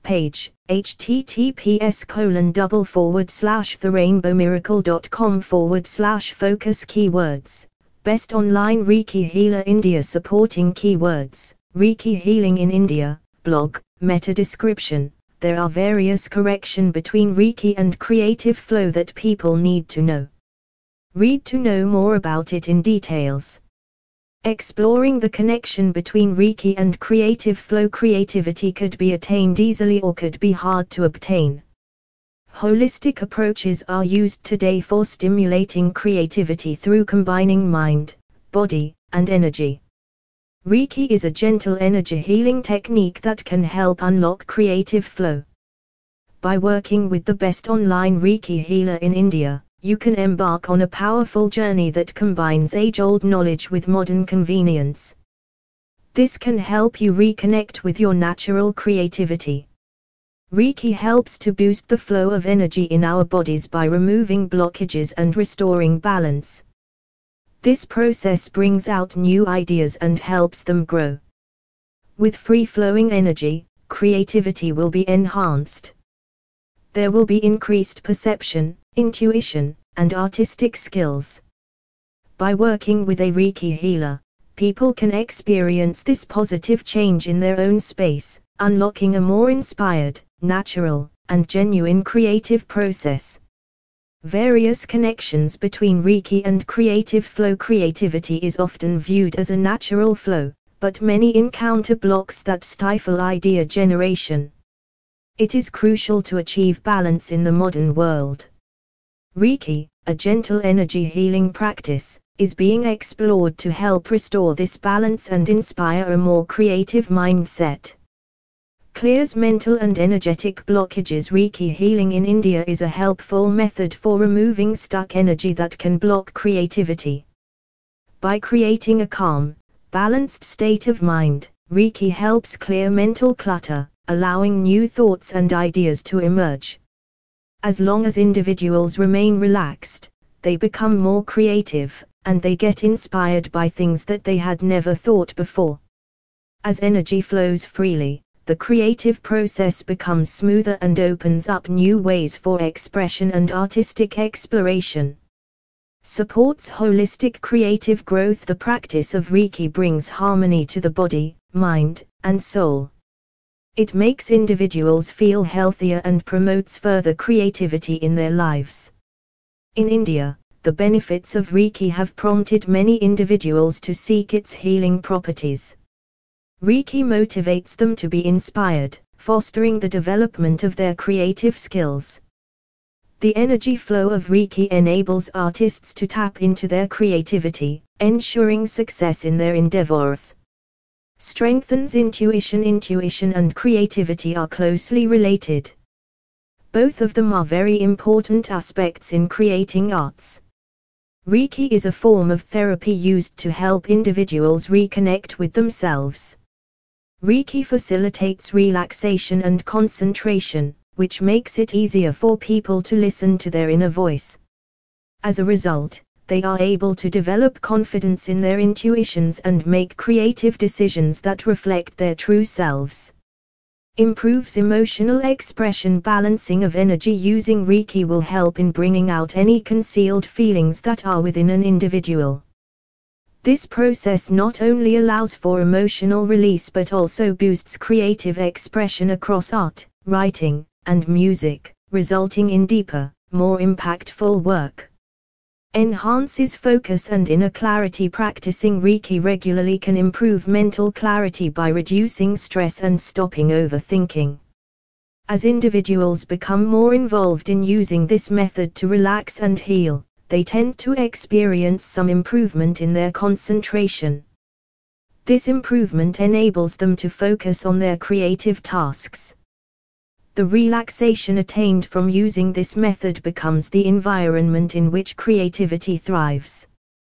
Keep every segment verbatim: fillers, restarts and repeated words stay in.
page, https colon double forward slash therainbowmiracle.com forward slash focus keywords. Best online Reiki healer India supporting keywords. Reiki healing in India, blog, meta description. There are various correction between Reiki and creative flow that people need to know. Read to know more about it in details. Exploring the connection between Reiki and creative flow. Creativity could be attained easily or could be hard to obtain. Holistic approaches are used today for stimulating creativity through combining mind, body, and energy. Reiki is a gentle energy healing technique that can help unlock creative flow. By working with the best online Reiki healer in India, you can embark on a powerful journey that combines age-old knowledge with modern convenience. This can help you reconnect with your natural creativity. Reiki helps to boost the flow of energy in our bodies by removing blockages and restoring balance. This process brings out new ideas and helps them grow. With free-flowing energy, creativity will be enhanced. There will be increased perception, intuition, and artistic skills. By working with a Reiki healer, people can experience this positive change in their own space, unlocking a more inspired, natural, and genuine creative process. Various connections between Reiki and creative flow. Creativity is often viewed as a natural flow, but many encounter blocks that stifle idea generation. It is crucial to achieve balance in the modern world. Reiki, a gentle energy healing practice, is being explored to help restore this balance and inspire a more creative mindset. Clears mental and energetic blockages. Reiki healing in India is a helpful method for removing stuck energy that can block creativity. By creating a calm, balanced state of mind, Reiki helps clear mental clutter, allowing new thoughts and ideas to emerge. As long as individuals remain relaxed, they become more creative, and they get inspired by things that they had never thought before. As energy flows freely, the creative process becomes smoother and opens up new ways for expression and artistic exploration. Supports holistic creative growth. The practice of Reiki brings harmony to the body, mind, and soul. It makes individuals feel healthier and promotes further creativity in their lives. In India, the benefits of Reiki have prompted many individuals to seek its healing properties. Reiki motivates them to be inspired, fostering the development of their creative skills. The energy flow of Reiki enables artists to tap into their creativity, ensuring success in their endeavors. Strengthens intuition. Intuition and creativity are closely related. Both of them are very important aspects in creating arts. Reiki is a form of therapy used to help individuals reconnect with themselves. Reiki facilitates relaxation and concentration, which makes it easier for people to listen to their inner voice. As a result, they are able to develop confidence in their intuitions and make creative decisions that reflect their true selves. Improves emotional expression. Balancing of energy. Using Reiki will help in bringing out any concealed feelings that are within an individual. This process not only allows for emotional release but also boosts creative expression across art, writing, and music, resulting in deeper, more impactful work. Enhances focus and inner clarity. Practicing Reiki regularly can improve mental clarity by reducing stress and stopping overthinking. As individuals become more involved in using this method to relax and heal, they tend to experience some improvement in their concentration. This improvement enables them to focus on their creative tasks. The relaxation attained from using this method becomes the environment in which creativity thrives.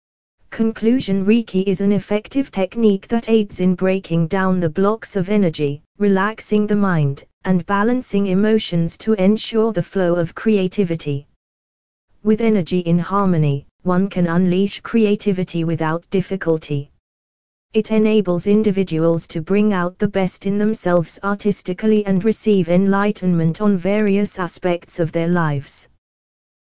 Conclusion. Reiki is an effective technique that aids in breaking down the blocks of energy, relaxing the mind, and balancing emotions to ensure the flow of creativity. With energy in harmony, one can unleash creativity without difficulty. It enables individuals to bring out the best in themselves artistically and receive enlightenment on various aspects of their lives.